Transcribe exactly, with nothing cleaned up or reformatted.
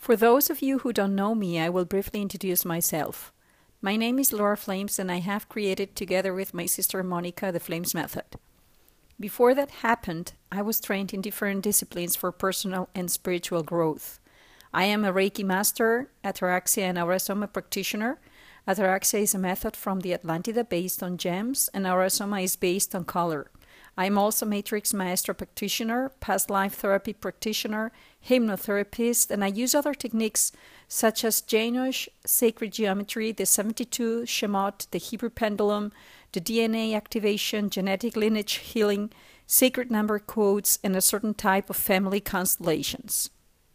For those of you who don't know me, I will briefly introduce myself. My name is Laura Flames, and I have created, together with my sister Monica, the Flames Method. Before that happened, I was trained in different disciplines for personal and spiritual growth. I am a Reiki master, Ataraxia and Aurasoma practitioner. Ataraxia is a method from the Atlantida based on gems, and Aurasoma is based on color. I am also Matrix Maestro practitioner, past life therapy practitioner, hypnotherapist, and I use other techniques such as Jainosh, sacred geometry, the seventy-two Shemot, the Hebrew pendulum, the D N A activation, genetic lineage healing, sacred number codes, and a certain type of family constellations.